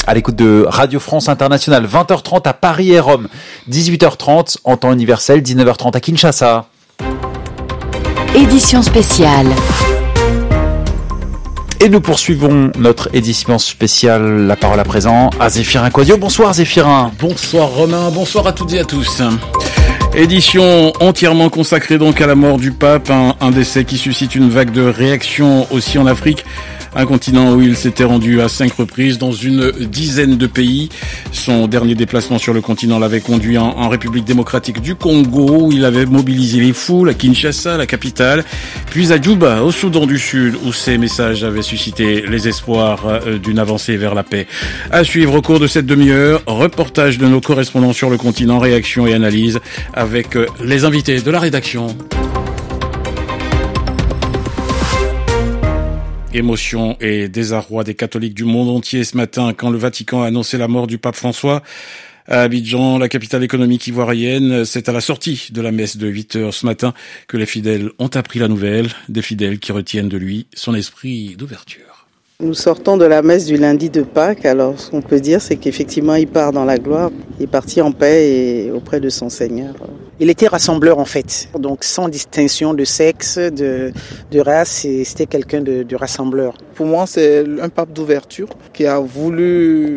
à l'écoute de Radio France Internationale, 20h30 à Paris et Rome, 18h30 en temps universel, 19h30 à Kinshasa. Édition spéciale. Et nous poursuivons notre édition spéciale. La parole à présent à Zéphirin Quadio. Bonsoir Zéphirin. Bonsoir Romain, bonsoir à toutes et à tous. Édition entièrement consacrée donc à la mort du pape, un décès qui suscite une vague de réactions aussi en Afrique. Un continent où il s'était rendu à 5 reprises dans une dizaine de pays. Son dernier déplacement sur le continent l'avait conduit en République démocratique du Congo, où il avait mobilisé les foules, à Kinshasa, la capitale, puis à Djouba, au Soudan du Sud, où ses messages avaient suscité les espoirs d'une avancée vers la paix. À suivre au cours de cette demi-heure, reportage de nos correspondants sur le continent, réaction et analyse avec les invités de la rédaction. Émotion et désarroi des catholiques du monde entier ce matin quand le Vatican a annoncé la mort du pape François. À Abidjan, la capitale économique ivoirienne, c'est à la sortie de la messe de 8h ce matin que les fidèles ont appris la nouvelle, des fidèles qui retiennent de lui son esprit d'ouverture. Nous sortons de la messe du lundi de Pâques, alors ce qu'on peut dire c'est qu'effectivement il part dans la gloire, il est parti en paix et auprès de son Seigneur. Il était rassembleur en fait, donc sans distinction de sexe, de race, c'était quelqu'un de rassembleur. Pour moi c'est un pape d'ouverture qui a voulu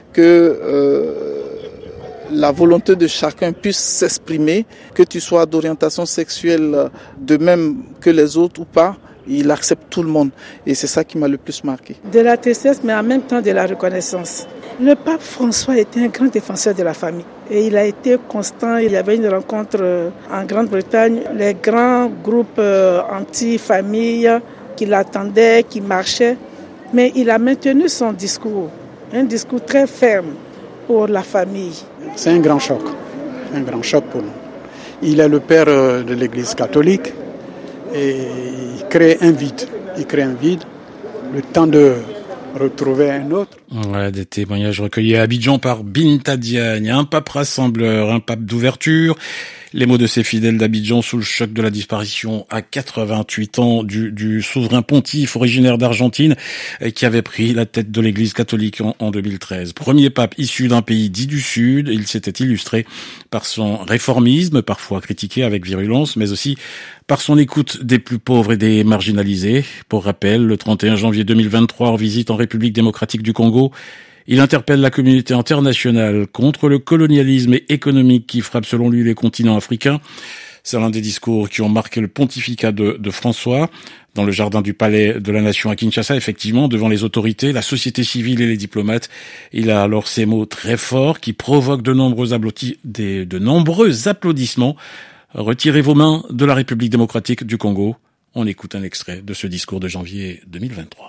que la volonté de chacun puisse s'exprimer, que tu sois d'orientation sexuelle de même que les autres ou pas. Il accepte tout le monde et c'est ça qui m'a le plus marqué. De la tristesse mais en même temps de la reconnaissance. Le pape François était un grand défenseur de la famille et il a été constant. Il y avait une rencontre en Grande-Bretagne, les grands groupes anti-famille qui l'attendaient, qui marchaient, mais il a maintenu son discours, un discours très ferme pour la famille. C'est un grand choc pour nous. Il est le père de l'Église catholique. Et il crée un vide, le temps de retrouver un autre. Voilà, des témoignages recueillis à Abidjan par Binta Diagne, un pape rassembleur, un pape d'ouverture. Les mots de ces fidèles d'Abidjan sous le choc de la disparition à 88 ans du souverain pontife originaire d'Argentine qui avait pris la tête de l'église catholique en 2013. Premier pape issu d'un pays dit du Sud, il s'était illustré par son réformisme, parfois critiqué avec virulence, mais aussi par son écoute des plus pauvres et des marginalisés. Pour rappel, le 31 janvier 2023, en visite en République démocratique du Congo, il interpelle la communauté internationale contre le colonialisme économique qui frappe selon lui les continents africains. C'est l'un des discours qui ont marqué le pontificat de François. Dans le jardin du Palais de la Nation à Kinshasa, effectivement, devant les autorités, la société civile et les diplomates, il a alors ces mots très forts qui provoquent de nombreux applaudissements. Retirez vos mains de la République démocratique du Congo. On écoute un extrait de ce discours de janvier 2023.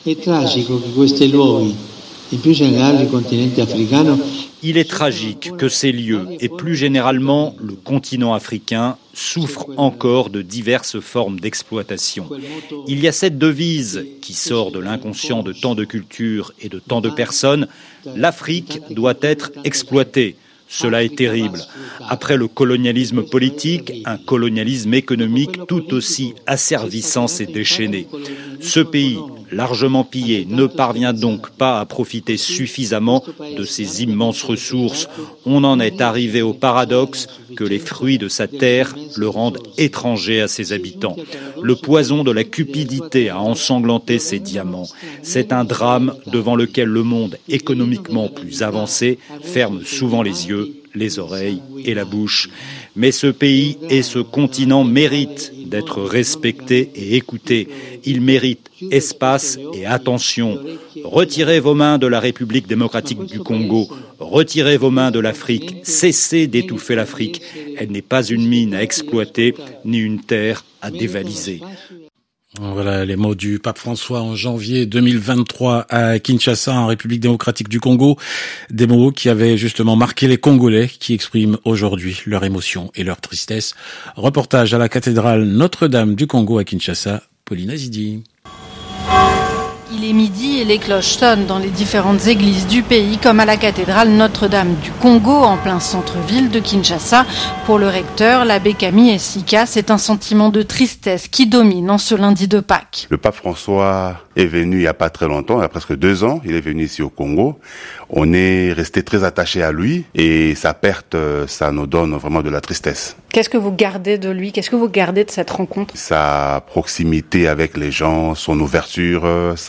Il est tragique que ces lieux, et plus généralement le continent africain, souffrent encore de diverses formes d'exploitation. Il y a cette devise qui sort de l'inconscient de tant de cultures et de tant de personnes, l'Afrique doit être exploitée. Cela est terrible. Après le colonialisme politique, un colonialisme économique tout aussi asservissant s'est déchaîné. Ce pays, largement pillé, ne parvient donc pas à profiter suffisamment de ses immenses ressources. On en est arrivé au paradoxe que les fruits de sa terre le rendent étranger à ses habitants. Le poison de la cupidité a ensanglanté ses diamants. C'est un drame devant lequel le monde économiquement plus avancé ferme souvent les yeux, les oreilles et la bouche. Mais ce pays et ce continent méritent d'être respectés et écoutés. Ils méritent espace et attention. Retirez vos mains de la République démocratique du Congo. Retirez vos mains de l'Afrique. Cessez d'étouffer l'Afrique. Elle n'est pas une mine à exploiter, ni une terre à dévaliser. Voilà les mots du pape François en janvier 2023 à Kinshasa, en République démocratique du Congo. Des mots qui avaient justement marqué les Congolais qui expriment aujourd'hui leur émotion et leur tristesse. Reportage à la cathédrale Notre-Dame du Congo à Kinshasa, Pauline Azidi. Il est midi et les cloches sonnent dans les différentes églises du pays, comme à la cathédrale Notre-Dame du Congo, en plein centre-ville de Kinshasa. Pour le recteur, l'abbé Camille Essika, c'est un sentiment de tristesse qui domine en ce lundi de Pâques. Le pape François est venu il n'y a pas très longtemps, il y a presque 2 ans, il est venu ici au Congo. On est resté très attaché à lui et sa perte, ça nous donne vraiment de la tristesse. Qu'est-ce que vous gardez de lui? Qu'est-ce que vous gardez de cette rencontre? Sa proximité avec les gens, son ouverture,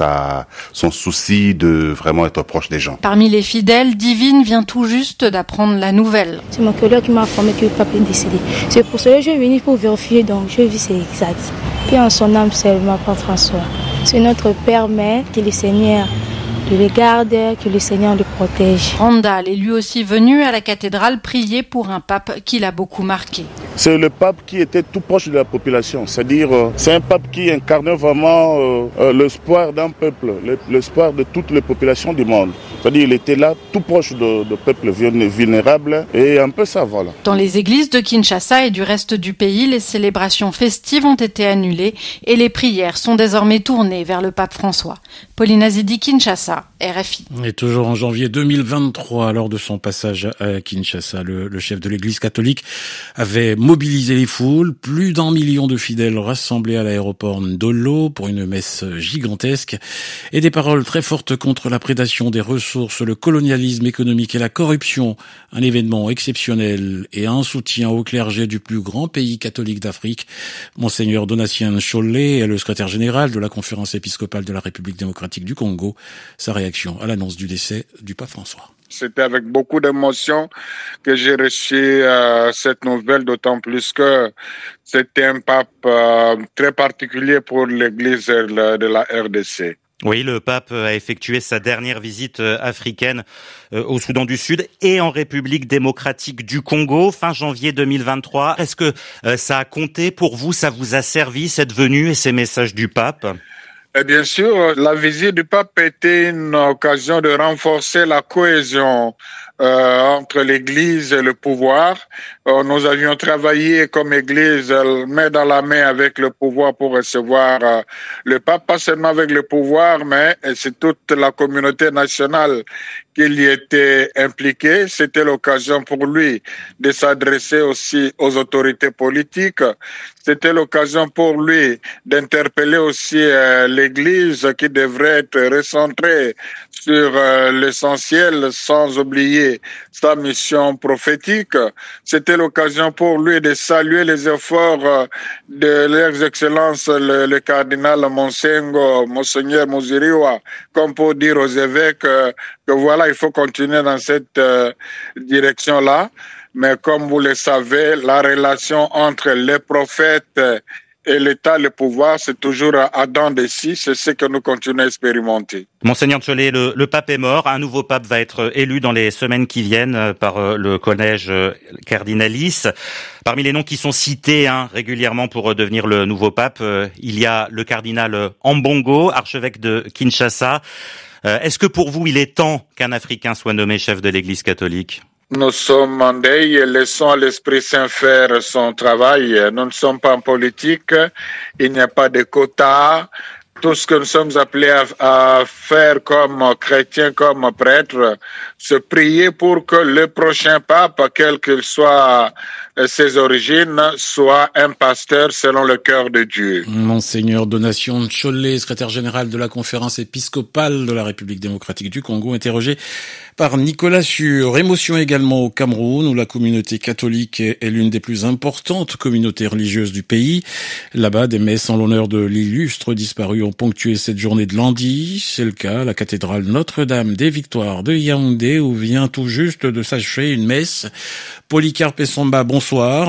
son souci de vraiment être proche des gens. Parmi les fidèles, Divine vient tout juste d'apprendre la nouvelle. C'est mon collègue qui m'a informé que le pape est décédé. C'est pour cela que je suis venu pour vérifier, donc je vis c'est exact. Puis en son âme, c'est ma pape François. C'est notre Père, mais que le Seigneur le garde, que le Seigneur le protège. Randall est lui aussi venu à la cathédrale prier pour un pape qui l'a beaucoup marqué. C'est le pape qui était tout proche de la population, c'est-à-dire c'est un pape qui incarnait vraiment l'espoir d'un peuple, l'espoir de toutes les populations du monde. C'est-à-dire il était là tout proche de peuples vulnérables et un peu ça, voilà. Dans les églises de Kinshasa et du reste du pays, les célébrations festives ont été annulées et les prières sont désormais tournées vers le pape François. Pauline Azidi, Kinshasa, RFI. Et toujours en janvier 2023, lors de son passage à Kinshasa, le chef de l'église catholique avait mobilisé les foules. Plus d'1 million de fidèles rassemblés à l'aéroport Ndolo pour une messe gigantesque et des paroles très fortes contre la prédation des ressources, le colonialisme économique et la corruption. Un événement exceptionnel et un soutien au clergé du plus grand pays catholique d'Afrique. Monseigneur Donatien Chollet est le secrétaire général de la conférence épiscopale de la République démocratique du Congo. Sa réaction à l'annonce du décès du pape François. C'était avec beaucoup d'émotion que j'ai reçu cette nouvelle, d'autant plus que c'était un pape très particulier pour l'Église de la RDC. Oui, le pape a effectué sa dernière visite africaine au Soudan du Sud et en République démocratique du Congo fin janvier 2023. Est-ce que ça a compté pour vous, ça vous a servi cette venue et ces messages du pape ? Et bien sûr, la visite du pape était une occasion de renforcer la cohésion entre l'Église et le pouvoir. Nous avions travaillé comme Église main dans la main avec le pouvoir pour recevoir le pape, pas seulement avec le pouvoir, mais c'est toute la communauté nationale qui y était impliquée. C'était l'occasion pour lui de s'adresser aussi aux autorités politiques. C'était l'occasion pour lui d'interpeller aussi l'Église qui devrait être recentrée sur l'essentiel sans oublier sa mission prophétique. C'était l'occasion pour lui de saluer les efforts de leurs excellences le cardinal Monseigneur Muziriwa, comme pour dire aux évêques que voilà, il faut continuer dans cette direction-là. Mais comme vous le savez, la relation entre les prophètes et l'État, le pouvoir, c'est toujours à dents de scie. C'est ce que nous continuons à expérimenter. Monseigneur Chollet, le pape est mort. Un nouveau pape va être élu dans les semaines qui viennent par le collège Cardinalis. Parmi les noms qui sont cités régulièrement pour devenir le nouveau pape, il y a le cardinal Ambongo, archevêque de Kinshasa. Est-ce que pour vous, il est temps qu'un Africain soit nommé chef de l'Église catholique ? Nous sommes en deuil et laissons à l'Esprit Saint faire son travail. Nous ne sommes pas en politique, il n'y a pas de quotas. Tout ce que nous sommes appelés à faire comme chrétiens, comme prêtres, c'est prier pour que le prochain pape, quel qu'il soit ses origines, soit un pasteur selon le cœur de Dieu. Monseigneur Donatien Chollet, secrétaire général de la conférence épiscopale de la République démocratique du Congo, interrogé par Nicolas Sûr. Émotion également au Cameroun, où la communauté catholique est l'une des plus importantes communautés religieuses du pays. Là-bas, des messes en l'honneur de l'illustre disparu ont ponctué cette journée de lundi. C'est le cas à la cathédrale Notre-Dame des Victoires de Yaoundé, où vient tout juste de s'achever une messe. Polycarpe Essamba, bonsoir.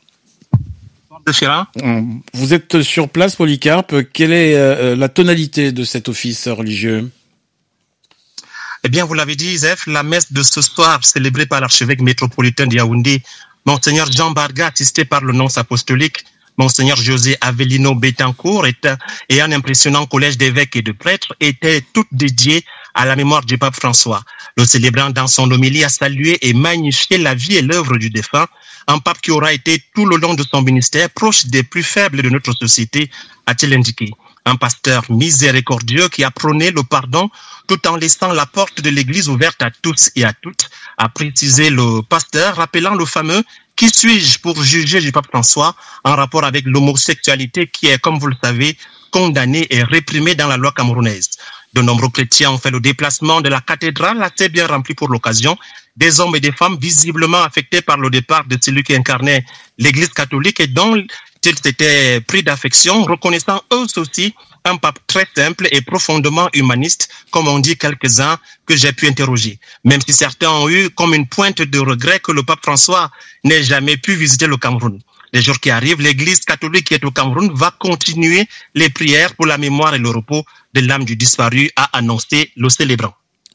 Vous êtes sur place, Polycarpe. Quelle est la tonalité de cet office religieux ? Eh bien, vous l'avez dit, Zef, la messe de ce soir, célébrée par l'archevêque métropolitain de Yaoundé, Monseigneur Jean Barga, assisté par le nonce apostolique, Monseigneur José Avelino Betancourt, et un impressionnant collège d'évêques et de prêtres, étaient toutes dédiées à la mémoire du pape François. Le célébrant, dans son homélie, a salué et magnifié la vie et l'œuvre du défunt, un pape qui aura été tout le long de son ministère proche des plus faibles de notre société, a-t-il indiqué. un pasteur miséricordieux qui a prôné le pardon tout en laissant la porte de l'église ouverte à tous et à toutes, a précisé le pasteur, rappelant le fameux « Qui suis-je pour juger du pape François ?» en rapport avec l'homosexualité qui est, comme vous le savez, condamnée et réprimée dans la loi camerounaise. De nombreux chrétiens ont fait le déplacement de la cathédrale assez bien remplie pour l'occasion. Des hommes et des femmes visiblement affectés par le départ de celui qui incarnait l'église catholique et dont ils s'étaient pris d'affection, reconnaissant eux aussi un pape très simple et profondément humaniste, comme on dit quelques-uns que j'ai pu interroger. Même si certains ont eu comme une pointe de regret que le pape François n'ait jamais pu visiter le Cameroun. Les jours qui arrivent, l'église catholique qui est au Cameroun va continuer les prières pour la mémoire et le repos de l'âme du disparu, a annoncé le célébrant.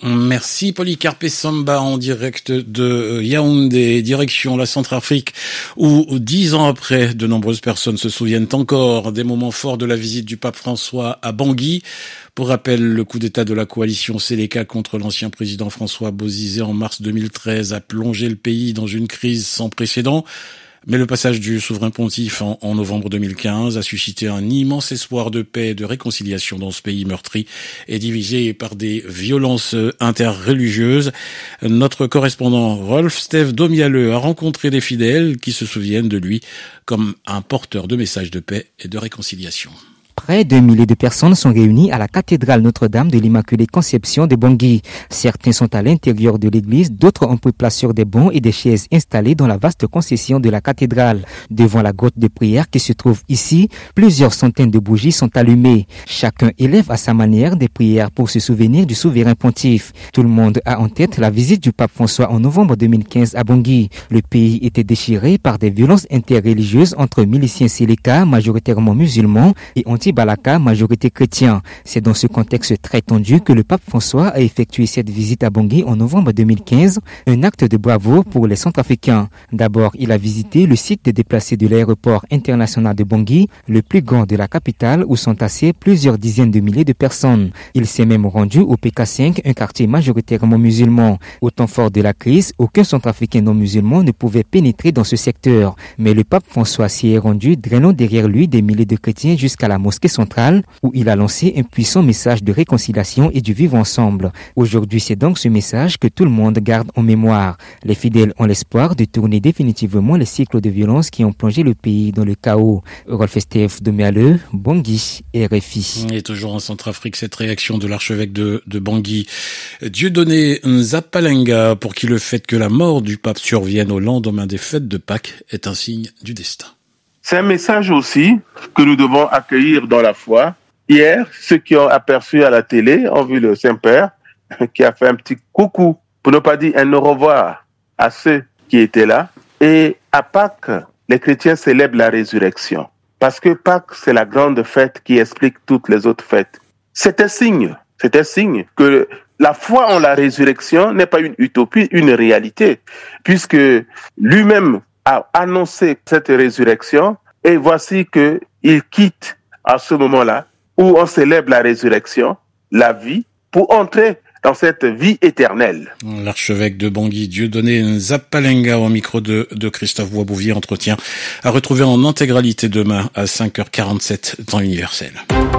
Merci Polycarpe Samba en direct de Yaoundé, direction la Centrafrique, où 10 ans après, de nombreuses personnes se souviennent encore des moments forts de la visite du pape François à Bangui. Pour rappel, le coup d'État de la coalition Séléka contre l'ancien président François Bozizé en mars 2013 a plongé le pays dans une crise sans précédent. Mais le passage du souverain pontife en novembre 2015 a suscité un immense espoir de paix et de réconciliation dans ce pays meurtri et divisé par des violences interreligieuses. Notre correspondant Rolf Steve Domialeux a rencontré des fidèles qui se souviennent de lui comme un porteur de messages de paix et de réconciliation. Près de milliers de personnes sont réunies à la cathédrale Notre-Dame de l'Immaculée Conception de Bangui. Certains sont à l'intérieur de l'église, d'autres ont pris place sur des bancs et des chaises installées dans la vaste concession de la cathédrale. Devant la grotte de prière qui se trouve ici, plusieurs centaines de bougies sont allumées. Chacun élève à sa manière des prières pour se souvenir du souverain pontife. Tout le monde a en tête la visite du pape François en novembre 2015 à Bangui. Le pays était déchiré par des violences interreligieuses entre miliciens Séléka, majoritairement musulmans, et Balaka, majorité chrétien. C'est dans ce contexte très tendu que le pape François a effectué cette visite à Bangui en novembre 2015, un acte de bravoure pour les Centrafricains. D'abord, il a visité le site des déplacés de l'aéroport international de Bangui, le plus grand de la capitale où sont tassés plusieurs dizaines de milliers de personnes. Il s'est même rendu au PK5, un quartier majoritairement musulman. Au temps fort de la crise, aucun Centrafricain non musulman ne pouvait pénétrer dans ce secteur. Mais le pape François s'y est rendu, drainant derrière lui des milliers de chrétiens jusqu'à la mosquée centrale où il a lancé un puissant message de réconciliation et du vivre ensemble. Aujourd'hui, c'est donc ce message que tout le monde garde en mémoire. Les fidèles ont l'espoir de tourner définitivement les cycles de violence qui ont plongé le pays dans le chaos. Rolf Steve Domialeux, Bangui, RFI. Et toujours en Centrafrique, cette réaction de l'archevêque de Bangui. Dieudonné Nzapalenga, pour qui le fait que la mort du pape survienne au lendemain des fêtes de Pâques est un signe du destin. C'est un message aussi que nous devons accueillir dans la foi. Hier, ceux qui ont aperçu à la télé ont vu le Saint-Père qui a fait un petit coucou, pour ne pas dire un au revoir à ceux qui étaient là. Et à Pâques, les chrétiens célèbrent la résurrection. Parce que Pâques, c'est la grande fête qui explique toutes les autres fêtes. C'est un signe que la foi en la résurrection n'est pas une utopie, une réalité, puisque lui-même a annoncé cette résurrection et voici qu'il quitte à ce moment-là où on célèbre la résurrection, la vie, pour entrer dans cette vie éternelle. L'archevêque de Bangui, Dieudonné Nzapalenga, au micro de Christophe Boisbouvier, entretien à retrouver en intégralité demain à 5h47 temps universel.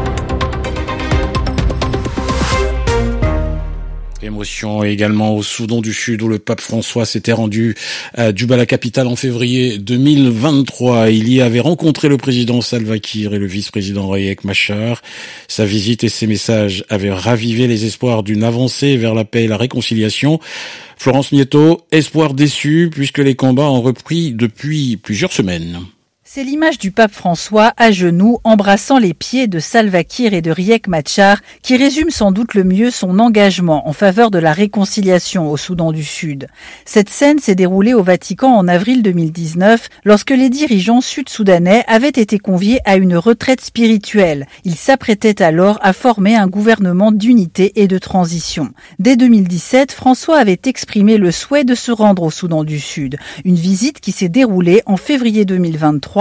Émotion également au Soudan du Sud où le pape François s'était rendu à Djouba, la capitale, en février 2023. Il y avait rencontré le président Salva Kiir et le vice-président Riek Machar. Sa visite et ses messages avaient ravivé les espoirs d'une avancée vers la paix et la réconciliation. Florence Nieto, espoir déçu puisque les combats ont repris depuis plusieurs semaines. C'est l'image du pape François à genoux, embrassant les pieds de Salva Kiir et de Riek Machar, qui résume sans doute le mieux son engagement en faveur de la réconciliation au Soudan du Sud. Cette scène s'est déroulée au Vatican en avril 2019, lorsque les dirigeants sud-soudanais avaient été conviés à une retraite spirituelle. Ils s'apprêtaient alors à former un gouvernement d'unité et de transition. Dès 2017, François avait exprimé le souhait de se rendre au Soudan du Sud, une visite qui s'est déroulée en février 2023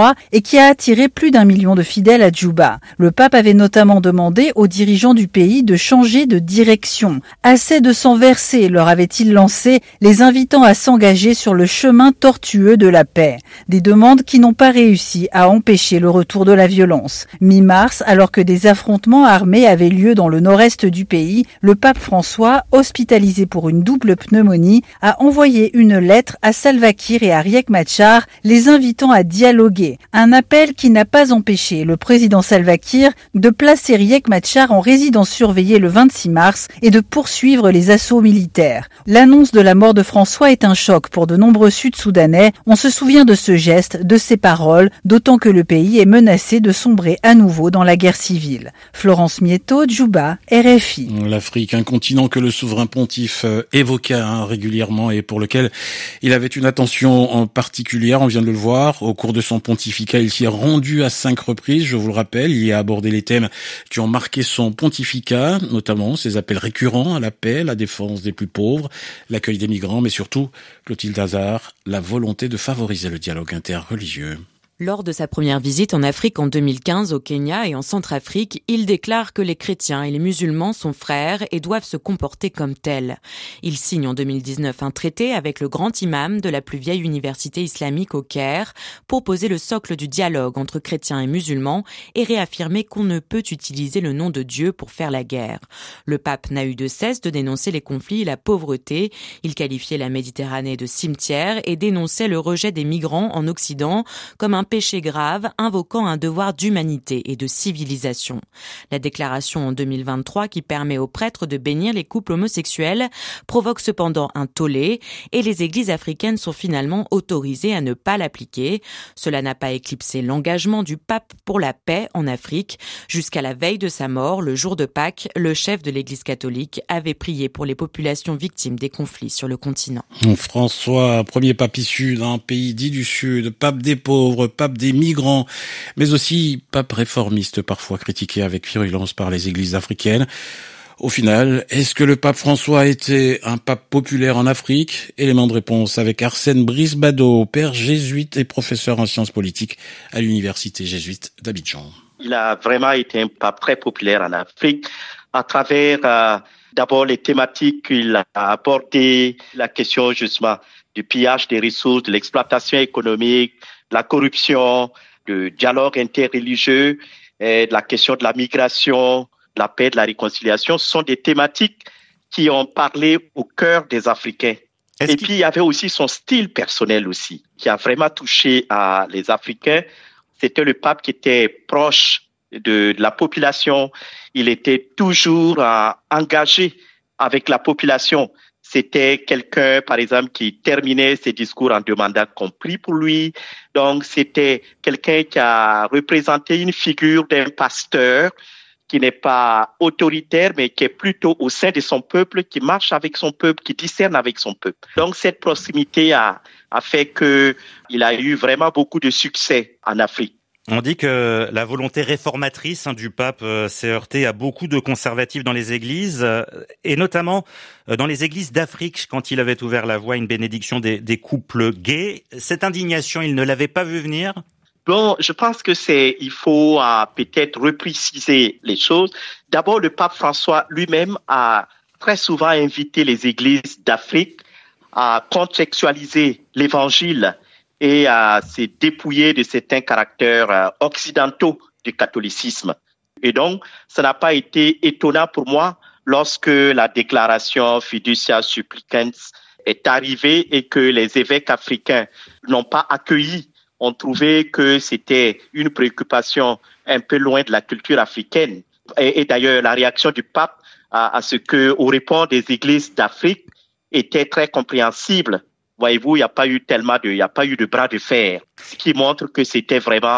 2023 et qui a attiré plus d'1 million de fidèles à Djouba. Le pape avait notamment demandé aux dirigeants du pays de changer de direction. Assez de sang versé, leur avait-il lancé, les invitant à s'engager sur le chemin tortueux de la paix. Des demandes qui n'ont pas réussi à empêcher le retour de la violence. Mi-mars, alors que des affrontements armés avaient lieu dans le nord-est du pays, le pape François, hospitalisé pour une double pneumonie, a envoyé une lettre à Salva Kiir et à Riek Machar, les invitant à dialoguer. Un appel qui n'a pas empêché le président Salva Kiir de placer Riek Machar en résidence surveillée le 26 mars et de poursuivre les assauts militaires. L'annonce de la mort de François est un choc pour de nombreux Sud-Soudanais. On se souvient de ce geste, de ces paroles, d'autant que le pays est menacé de sombrer à nouveau dans la guerre civile. Florence Mietto, Djouba, RFI. L'Afrique, un continent que le souverain pontife évoqua régulièrement et pour lequel il avait une attention en particulière, on vient de le voir. Au cours de son pontificat, il s'y est rendu à 5 reprises, je vous le rappelle. Il y a abordé les thèmes qui ont marqué son pontificat, notamment ses appels récurrents à la paix, la défense des plus pauvres, l'accueil des migrants, mais surtout, Clotilde Hazard, la volonté de favoriser le dialogue interreligieux. Lors de sa première visite en Afrique en 2015 au Kenya et en Centrafrique, il déclare que les chrétiens et les musulmans sont frères et doivent se comporter comme tels. Il signe en 2019 un traité avec le grand imam de la plus vieille université islamique au Caire pour poser le socle du dialogue entre chrétiens et musulmans et réaffirmer qu'on ne peut utiliser le nom de Dieu pour faire la guerre. Le pape n'a eu de cesse de dénoncer les conflits et la pauvreté. Il qualifiait la Méditerranée de cimetière et dénonçait le rejet des migrants en Occident comme un péché grave, invoquant un devoir d'humanité et de civilisation. La déclaration en 2023 qui permet aux prêtres de bénir les couples homosexuels provoque cependant un tollé et les églises africaines sont finalement autorisées à ne pas l'appliquer. Cela n'a pas éclipsé l'engagement du pape pour la paix en Afrique. Jusqu'à la veille de sa mort, le jour de Pâques, le chef de l'église catholique avait prié pour les populations victimes des conflits sur le continent. François, premier pape issu d'un pays dit du Sud, pape des pauvres, pape des migrants, mais aussi pape réformiste, parfois critiqué avec virulence par les églises africaines. Au final, est-ce que le pape François a été un pape populaire en Afrique? Élément de réponse avec Arsène Brisbado, père jésuite et professeur en sciences politiques à l'université jésuite d'Abidjan. Il a vraiment été un pape très populaire en Afrique à travers d'abord les thématiques qu'il a abordées, la question justement du pillage des ressources, de l'exploitation économique, la corruption, le dialogue interreligieux, la question de la migration, de la paix, de la réconciliation, ce sont des thématiques qui ont parlé au cœur des Africains. Et puis, il y avait aussi son style personnel aussi, qui a vraiment touché les Africains. C'était le pape qui était proche de la population. Il était toujours engagé avec la population. C'était quelqu'un, par exemple, qui terminait ses discours en demandant qu'on prie pour lui. Donc, c'était quelqu'un qui a représenté une figure d'un pasteur qui n'est pas autoritaire, mais qui est plutôt au sein de son peuple, qui marche avec son peuple, qui discerne avec son peuple. Donc, cette proximité a fait qu'il a eu vraiment beaucoup de succès en Afrique. On dit que la volonté réformatrice du pape s'est heurtée à beaucoup de conservatifs dans les églises, et notamment dans les églises d'Afrique, quand il avait ouvert la voie à une bénédiction des couples gays. Cette indignation, il ne l'avait pas vu venir? Bon, je pense que il faut peut-être repréciser les choses. D'abord, le pape François lui-même a très souvent invité les églises d'Afrique à contextualiser l'évangile et à se dépouiller de certains caractères occidentaux du catholicisme. Et donc, ça n'a pas été étonnant pour moi lorsque la déclaration Fiducia Supplicans est arrivée et que les évêques africains n'ont pas accueilli, ont trouvé que c'était une préoccupation un peu loin de la culture africaine. Et d'ailleurs, la réaction du pape aux réponses des églises d'Afrique était très compréhensible. Voyez-vous, il n'y a pas eu de bras de fer, ce qui montre que c'était vraiment,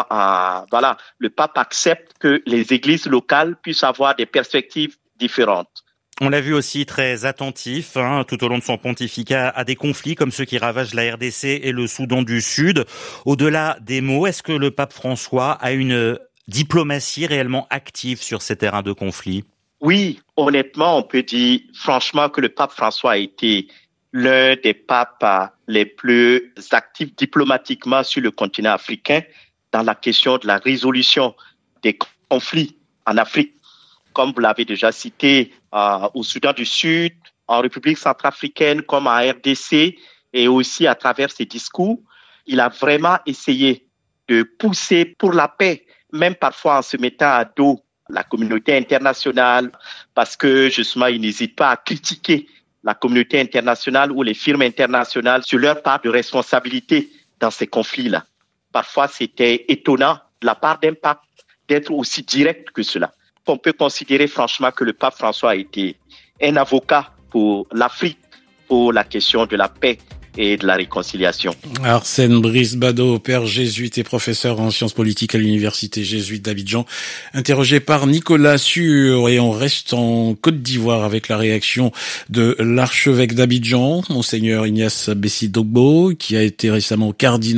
le pape accepte que les églises locales puissent avoir des perspectives différentes. On l'a vu aussi très attentif tout au long de son pontificat à des conflits comme ceux qui ravagent la RDC et le Soudan du Sud. Au-delà des mots, est-ce que le pape François a une diplomatie réellement active sur ces terrains de conflit? Oui, honnêtement, on peut dire franchement que le pape François a été l'un des papes les plus actifs diplomatiquement sur le continent africain dans la question de la résolution des conflits en Afrique. Comme vous l'avez déjà cité, au Soudan du Sud, en République centrafricaine, comme en RDC, et aussi à travers ses discours, il a vraiment essayé de pousser pour la paix, même parfois en se mettant à dos la communauté internationale, parce que justement, il n'hésite pas à critiquer la communauté internationale ou les firmes internationales sur leur part de responsabilité dans ces conflits-là. Parfois, c'était étonnant de la part d'un pape d'être aussi direct que cela. On peut considérer franchement que le pape François a été un avocat pour l'Afrique, pour la question de la paix et de la réconciliation. Arsène Brice-Bado, père jésuite et professeur en sciences politiques à l'université jésuite d'Abidjan, interrogé par Nicolas Sûr. Et on reste en Côte d'Ivoire avec la réaction de l'archevêque d'Abidjan, Monseigneur Ignace Bessi Dogbo, qui a été récemment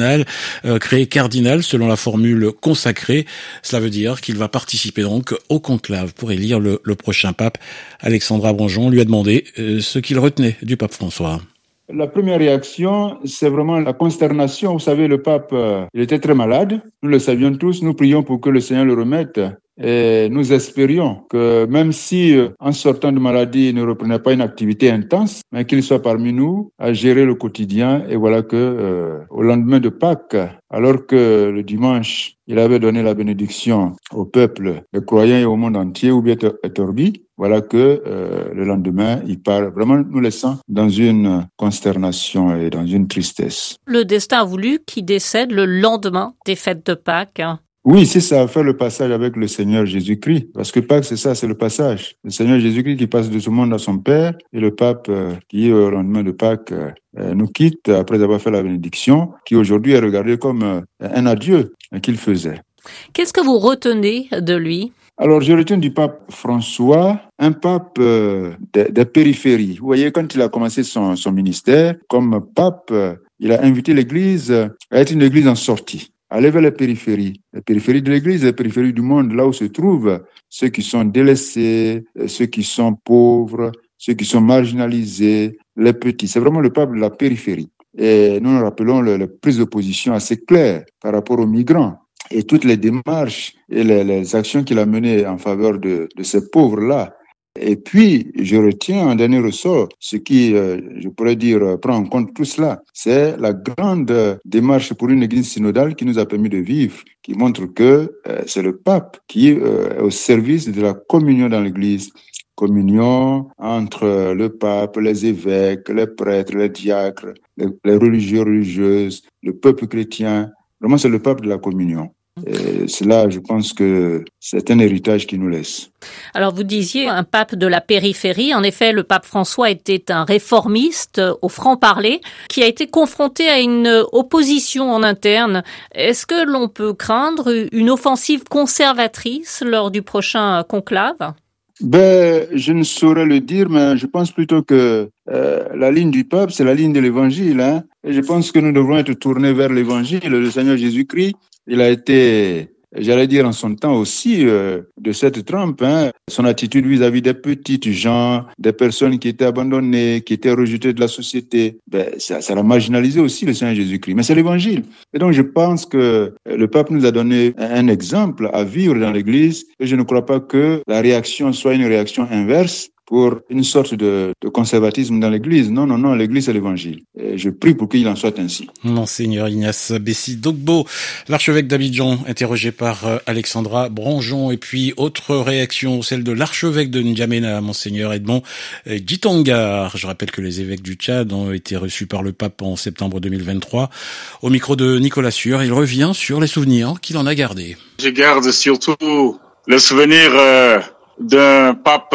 créé cardinal selon la formule consacrée. Cela veut dire qu'il va participer donc au conclave pour élire le prochain pape. Alexandra Branjon lui a demandé ce qu'il retenait du pape François. La première réaction, c'est vraiment la consternation. Vous savez, le pape, il était très malade. Nous le savions tous. Nous prions pour que le Seigneur le remette. Et nous espérions que même si, en sortant de maladie, il ne reprenait pas une activité intense, mais qu'il soit parmi nous à gérer le quotidien. Et voilà que, au lendemain de Pâques, alors que le dimanche, il avait donné la bénédiction au peuple, les croyants et au monde entier, ou bien Torbi, voilà que le lendemain, il part vraiment nous laissant dans une consternation et dans une tristesse. Le destin a voulu qu'il décède le lendemain des fêtes de Pâques. Oui, c'est ça, faire le passage avec le Seigneur Jésus-Christ. Parce que Pâques, c'est ça, c'est le passage. Le Seigneur Jésus-Christ qui passe de ce monde à son Père, et le pape qui, au lendemain de Pâques, nous quitte après avoir fait la bénédiction, qui aujourd'hui est regardé comme un adieu qu'il faisait. Qu'est-ce que vous retenez de lui ? Alors, je retiens du pape François, un pape des périphéries. Vous voyez, quand il a commencé son ministère, comme pape, il a invité l'Église à être une Église en sortie. Aller vers les périphéries de l'Église, les périphéries du monde, là où se trouvent ceux qui sont délaissés, ceux qui sont pauvres, ceux qui sont marginalisés, les petits. C'est vraiment le pape de la périphérie. Et nous rappelons les prises de position assez claires par rapport aux migrants et toutes les démarches et les actions qu'il a menées en faveur de ces pauvres-là. Et puis, je retiens en dernier ressort, ce qui, je pourrais dire, prend en compte tout cela, c'est la grande démarche pour une église synodale qui nous a permis de vivre, qui montre que c'est le pape qui est au service de la communion dans l'église. Communion entre le pape, les évêques, les prêtres, les diacres, les religieux, religieuses, le peuple chrétien. Vraiment, c'est le pape de la communion. Et cela, je pense que c'est un héritage qu'il nous laisse. Alors, vous disiez un pape de la périphérie. En effet, le pape François était un réformiste au franc-parler qui a été confronté à une opposition en interne. Est-ce que l'on peut craindre une offensive conservatrice lors du prochain conclave ? Je ne saurais le dire, mais je pense plutôt que la ligne du pape, c'est la ligne de l'évangile. Et je pense que nous devrons être tournés vers l'évangile. Le Seigneur Jésus-Christ, il a été, j'allais dire en son temps aussi, de cette trempe. Son attitude vis-à-vis des petites gens, des personnes qui étaient abandonnées, qui étaient rejetées de la société, ça l'a marginalisé aussi, le Seigneur Jésus-Christ. Mais c'est l'évangile. Et donc je pense que le pape nous a donné un exemple à vivre dans l'Église. Et je ne crois pas que la réaction soit une réaction inverse pour une sorte de conservatisme dans l'Église. Non, l'Église c'est l'Évangile. Et je prie pour qu'il en soit ainsi. Monseigneur Ignace Bessi Dogbo, l'archevêque d'Abidjan, interrogé par Alexandra Branjon. Et puis, autre réaction, celle de l'archevêque de N'Djamena, Monseigneur Edmond Djitongar. Je rappelle que les évêques du Tchad ont été reçus par le pape en septembre 2023. Au micro de Nicolas Sûr, il revient sur les souvenirs qu'il en a gardés. Je garde surtout le souvenir d'un pape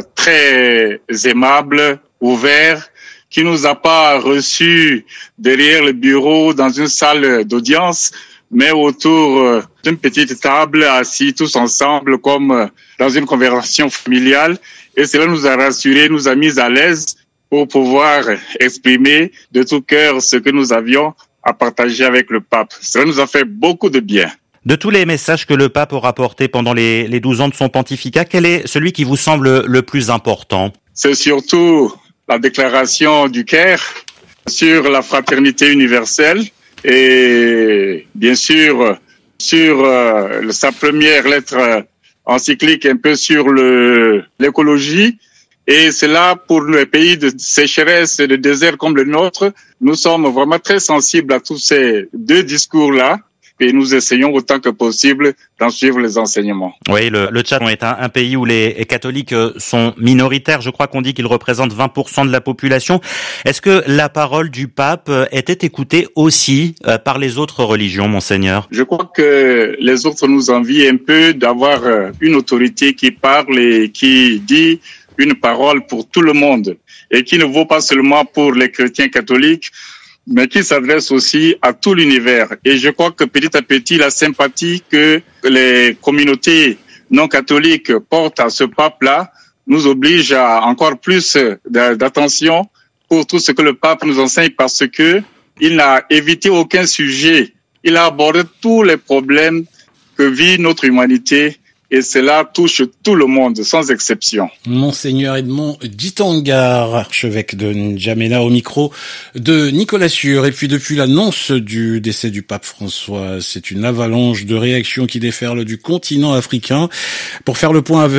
très aimable, ouvert, qui nous a pas reçus derrière le bureau dans une salle d'audience, mais autour d'une petite table, assis tous ensemble comme dans une conversation familiale. Et cela nous a rassurés, nous a mis à l'aise pour pouvoir exprimer de tout cœur ce que nous avions à partager avec le pape. Cela nous a fait beaucoup de bien. De tous les messages que le pape aura portés pendant les 12 ans de son pontificat, quel est celui qui vous semble le plus important ? C'est surtout la déclaration du Caire sur la fraternité universelle et bien sûr sur sa première lettre encyclique un peu sur l'écologie. Et c'est là, pour les pays de sécheresse et de désert comme le nôtre, nous sommes vraiment très sensibles à tous ces deux discours-là. Et nous essayons autant que possible d'en suivre les enseignements. Oui, le Tchad est un pays où les catholiques sont minoritaires. Je crois qu'on dit qu'ils représentent 20% de la population. Est-ce que la parole du pape était écoutée aussi par les autres religions, monseigneur? Je crois que les autres nous envient un peu d'avoir une autorité qui parle et qui dit une parole pour tout le monde et qui ne vaut pas seulement pour les chrétiens catholiques, mais qui s'adresse aussi à tout l'univers. Et je crois que petit à petit, la sympathie que les communautés non catholiques portent à ce pape-là nous oblige à encore plus d'attention pour tout ce que le pape nous enseigne, parce que il n'a évité aucun sujet. Il a abordé tous les problèmes que vit notre humanité. Et cela touche tout le monde, sans exception. Monseigneur Edmond Ditangar, archevêque de N'Djamena, au micro de Nicolas Sûr. Et puis depuis l'annonce du décès du pape François, c'est une avalanche de réactions qui déferle du continent africain. Pour faire le point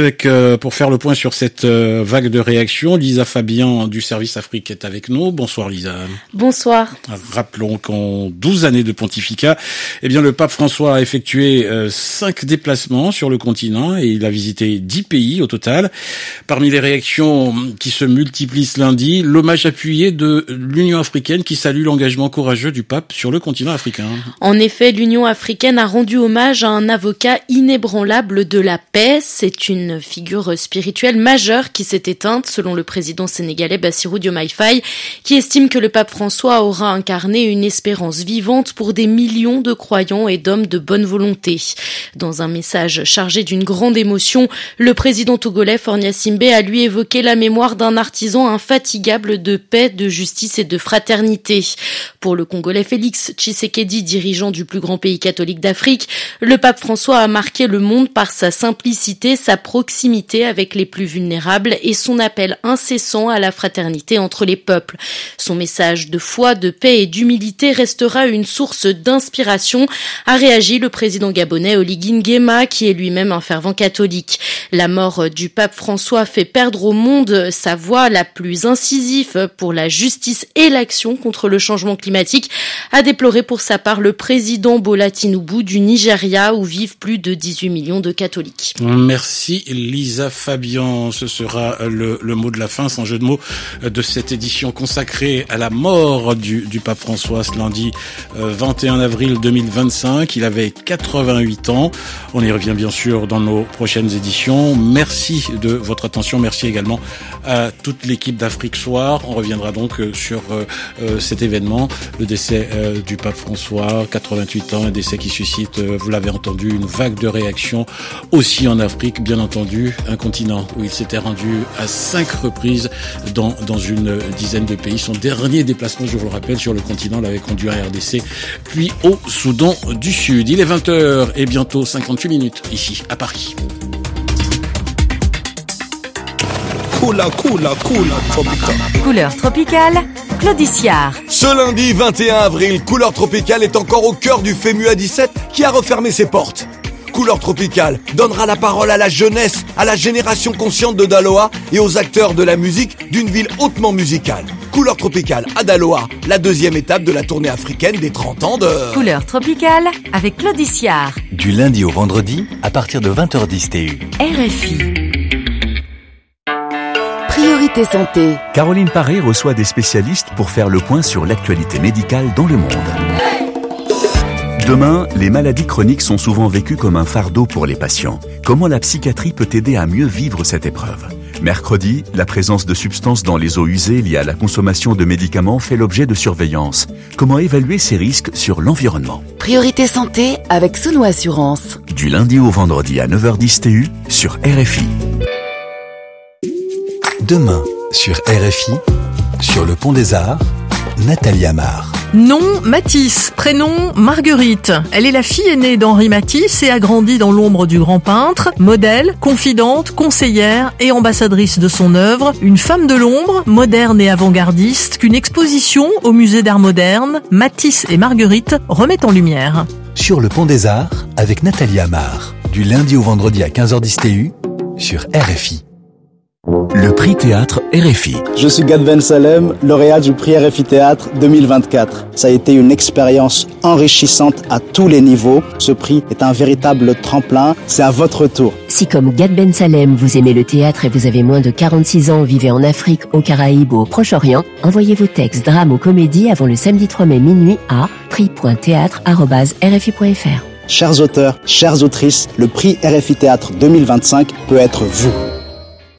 sur cette vague de réactions, Lisa Fabien du service Afrique est avec nous. Bonsoir Lisa. Bonsoir. Rappelons qu'en 12 années de pontificat, le pape François a effectué 5 déplacements sur le continent et il a visité 10 pays au total. Parmi les réactions qui se multiplient ce lundi, l'hommage appuyé de l'Union africaine qui salue l'engagement courageux du pape sur le continent africain. En effet, l'Union africaine a rendu hommage à un avocat inébranlable de la paix. C'est une figure spirituelle majeure qui s'est éteinte, selon le président sénégalais Bassirou Diomaye Faye, qui estime que le pape François aura incarné une espérance vivante pour des millions de croyants et d'hommes de bonne volonté. Dans un message chargé d'une grande émotion, le président togolais Fornia Simbe a lui évoqué la mémoire d'un artisan infatigable de paix, de justice et de fraternité. Pour le Congolais Félix Tshisekedi, dirigeant du plus grand pays catholique d'Afrique, le pape François a marqué le monde par sa simplicité, sa proximité avec les plus vulnérables et son appel incessant à la fraternité entre les peuples. Son message de foi, de paix et d'humilité restera une source d'inspiration, a réagi le président gabonais Oligui Nguema, qui est lui-même un fervent catholique. La mort du pape François fait perdre au monde sa voix la plus incisive pour la justice et l'action contre le changement climatique, a déploré pour sa part le président Bola Tinubu du Nigeria, où vivent plus de 18 millions de catholiques. Merci Lisa Fabien. Ce sera le mot de la fin, sans jeu de mots, de cette édition consacrée à la mort du pape François ce lundi 21 avril 2025. Il avait 88 ans. On y revient bien sûr dans nos prochaines éditions. Merci de votre attention. Merci également à toute l'équipe d'Afrique Soir. On reviendra donc sur cet événement, le décès du pape François, 88 ans, un décès qui suscite, vous l'avez entendu, une vague de réactions aussi en Afrique, bien entendu, un continent où il s'était rendu à 5 reprises dans une dizaine de pays. Son dernier déplacement, je vous le rappelle, sur le continent l'avait conduit à RDC, puis au Soudan du Sud. Il est 20h et bientôt 58 minutes ici à Paris. Couleur tropicale, Claude Siard. Ce lundi 21 avril, Couleur tropicale est encore au cœur du FEMUA 17 qui a refermé ses portes. Couleur tropicale donnera la parole à la jeunesse, à la génération consciente de Daloa et aux acteurs de la musique d'une ville hautement musicale. Couleur tropicale à Daloa, la deuxième étape de la tournée africaine des 30 ans de... Couleur tropicale avec Claude Siard. Du lundi au vendredi à partir de 20h10 TU. RFI. Priorité santé. Caroline Paré reçoit des spécialistes pour faire le point sur l'actualité médicale dans le monde. Demain, les maladies chroniques sont souvent vécues comme un fardeau pour les patients. Comment la psychiatrie peut aider à mieux vivre cette épreuve ? Mercredi, la présence de substances dans les eaux usées liées à la consommation de médicaments fait l'objet de surveillance. Comment évaluer ces risques sur l'environnement ? Priorité santé avec Souno Assurance. Du lundi au vendredi à 9h10 TU sur RFI. Demain, sur RFI, sur le Pont des Arts, Nathalie Amar. Nom Matisse, prénom Marguerite. Elle est la fille aînée d'Henri Matisse et a grandi dans l'ombre du grand peintre. Modèle, confidente, conseillère et ambassadrice de son œuvre. Une femme de l'ombre, moderne et avant-gardiste, qu'une exposition au musée d'art moderne, Matisse et Marguerite, remet en lumière. Sur le Pont des Arts avec Nathalie Amar. Du lundi au vendredi à 15h10 TU sur RFI. Le prix théâtre RFI. Je suis Gad Ben Salem, lauréat du prix RFI Théâtre 2024. Ça a été une expérience enrichissante à tous les niveaux. Ce prix est un véritable tremplin. C'est à votre tour. Si comme Gad Ben Salem, vous aimez le théâtre et vous avez moins de 46 ans, vivez en Afrique, aux Caraïbes ou au Proche-Orient, envoyez vos textes, drames ou comédies avant le samedi 3 mai minuit à prix.théâtre@rfi.fr. Chers auteurs, chères autrices, le prix RFI Théâtre 2025 peut être vous.